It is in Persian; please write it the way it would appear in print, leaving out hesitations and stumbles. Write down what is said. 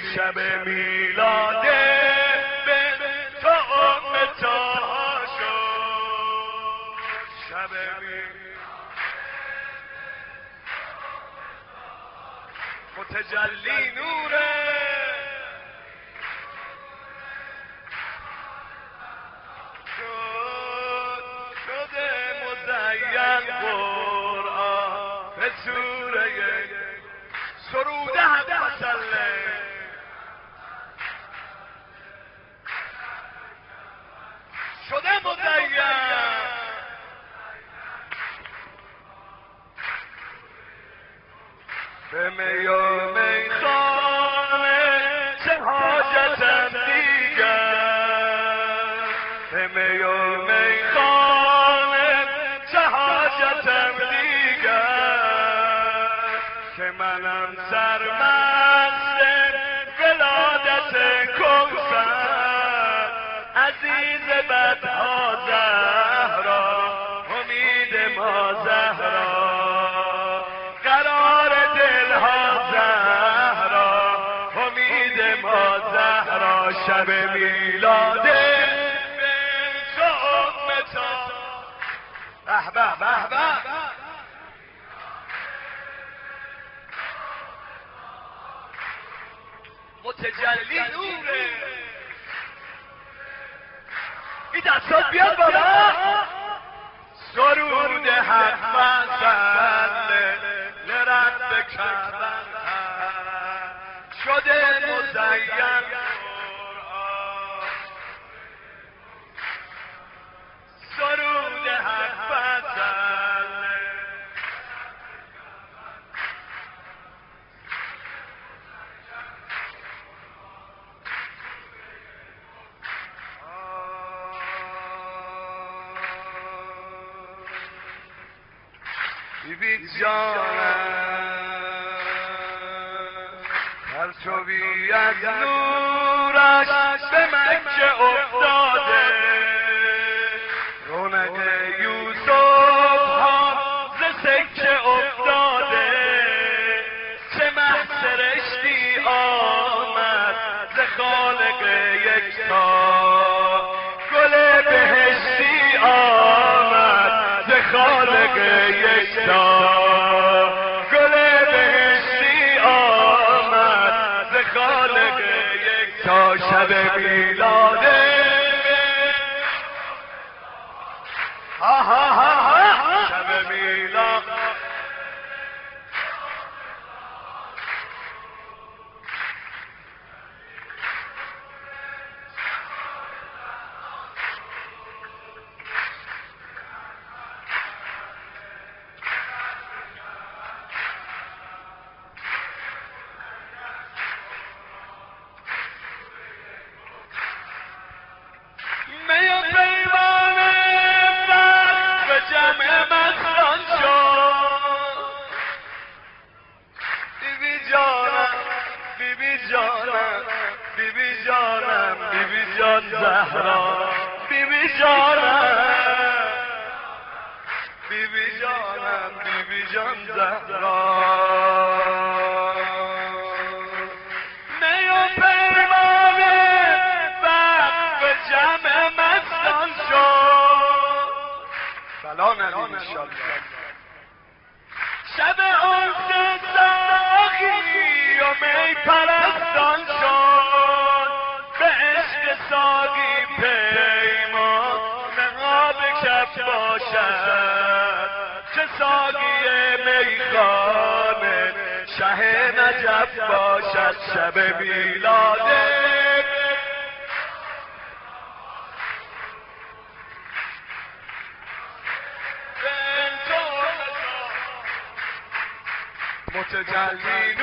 شب میلاد بنت ام طه شد، شب متجلی نوره شده مزین قرآن به سوره سروده هم مسله شده مزین به می و میخانه چه حاجتم دیگر، به می و میخانه چه حاجتم دیگر، که منم سرمست ولادت کوثر، عزیز بدها زهرا امید ما زهرا، قرار دلها زهرا امید ما زهرا، شب میلاد بنت ام طه. به به به به متجلی نوره. این دستات بیاد بالا. سرود حق فصل لرب کربن شده مزین قرآن، سرود حق فصل بیبی جانم پرتوی از نورش به مکه افتاده، رونق یوسف ها ز سکه افتاده، چه مه سرشتی آمد ز خالق یکتا، گل بهشتی آمد ز خالق یکتا، گل بهشتی آمد ز خالق یکتا، شب میلاد ها ها ها ها شب میلاد می و پیمان وقت به جمع مستان شد، بیبی جانم بیبی جانم بیبی جانم بیبی جان زهرا، بیبی جانم بیبی جانم بیبی جان زهرا، می و پیمان وقت به جمع مستان شد، سلام علیه انشالله، شب انس ساقی و می پرستان شد، به عشق ساقی پیمان نقاب کف باشد، چه ساقی میخانه شه نجف باشد، شب میلاد متجلی